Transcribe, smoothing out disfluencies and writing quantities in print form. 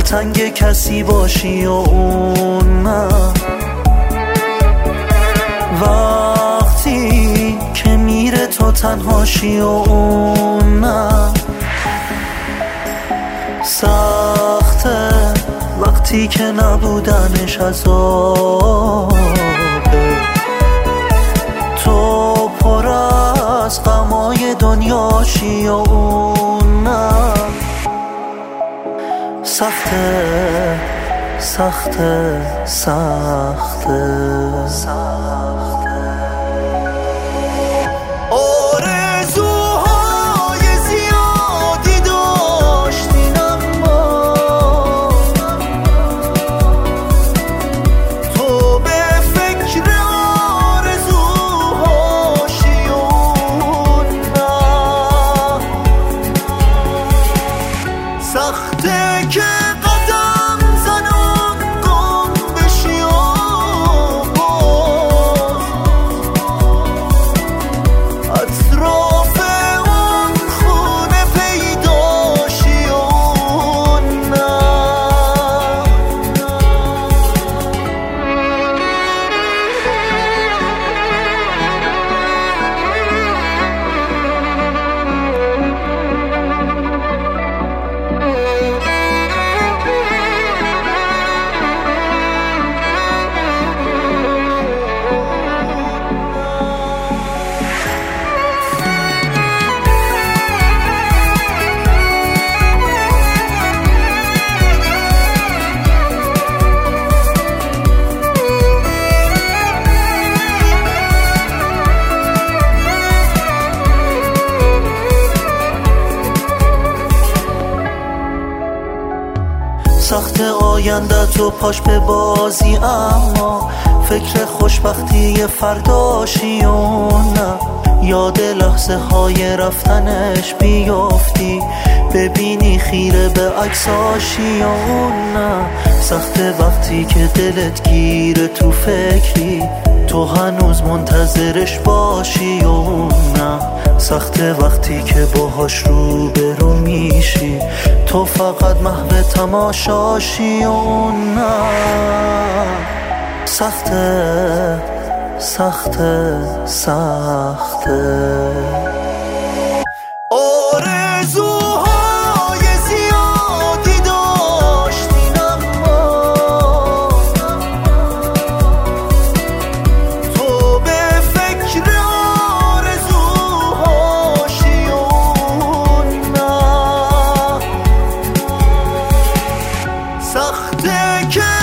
دلتنگ کسی باشی و اون نه. وقتی که میره تو تنهاشی و اون نه. سخته وقتی که نبودنش عذابه، تو پر از غمای دنیاشی و اون نه. سخته سخته سخته آرزوهای زیادی داشتیم اما تو به فکر آرزوهاشی و نه. سخته که قدم زنم گم بشی و باز اطراف اون خونه پیداشی و نه. سخت آینده تو پاش به بازی اما فکر خوشبختی فرداشی و نه. یاد لحظه های رفتنش بیافتی ببینی خیره به عکساشی و نه. سخت وقتی که دلت گیره تو فکری تو هنوز منتظرش باشی و نه. سخت وقتی که باهاش روبرو میشی تو فقط محو تماشاشی و نه. سخته سخته سخته آرزوهای زیادی داشتیم اما تو به فکر آرزوهاشی و نه. سخته که